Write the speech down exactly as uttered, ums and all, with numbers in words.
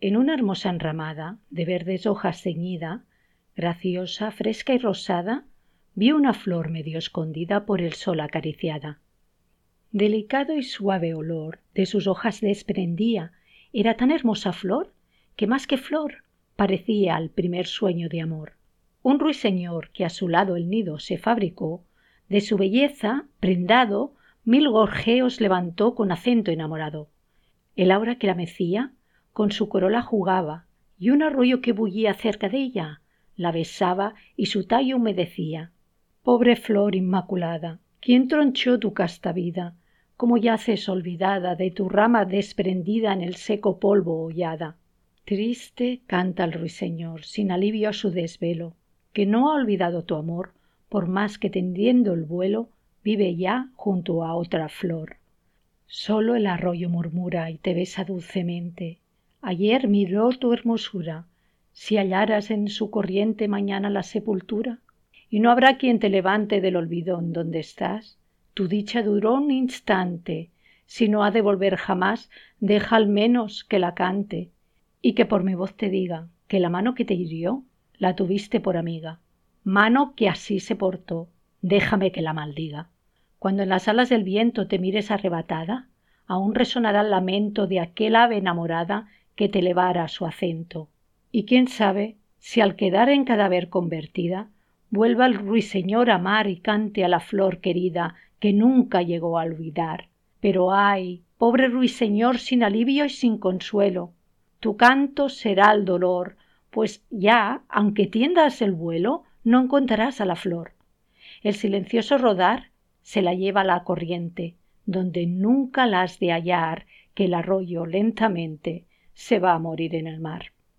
En una hermosa enramada, de verdes hojas ceñida, graciosa, fresca y rosada, vi una flor medio escondida por el sol acariciada. Delicado y suave olor de sus hojas desprendía. Era tan hermosa flor que más que flor parecía el primer sueño de amor. Un ruiseñor que a su lado el nido se fabricó, de su belleza, prendado, mil gorjeos levantó con acento enamorado. El aura que la mecía con su corola jugaba, y un arroyo que bullía cerca de ella la besaba y su tallo humedecía. Pobre flor inmaculada, ¿quién tronchó tu casta vida? Como yaces olvidada de tu rama desprendida en el seco polvo hollada. Triste canta el ruiseñor, sin alivio a su desvelo, que no ha olvidado tu amor, por más que tendiendo el vuelo vive ya junto a otra flor. Solo el arroyo murmura y te besa dulcemente. Ayer miró tu hermosura, si hallaras en su corriente mañana la sepultura, y no habrá quien te levante del olvido en donde estás. Tu dicha duró un instante, si no ha de volver jamás, deja al menos que la cante, y que por mi voz te diga que la mano que te hirió la tuviste por amiga, mano que así se portó, déjame que la maldiga. Cuando en las alas del viento te mires arrebatada, aún resonará el lamento de aquel ave enamorada que te elevara su acento. Y quién sabe si al quedar en cadáver convertida, vuelva el ruiseñor a amar y cante a la flor querida que nunca llegó a olvidar. Pero ay, pobre ruiseñor sin alivio y sin consuelo, tu canto será el dolor, pues ya, aunque tiendas el vuelo, no encontrarás a la flor. El silencioso rodar se la lleva la corriente, donde nunca la has de hallar, que el arroyo lentamente se va a morir en el mar.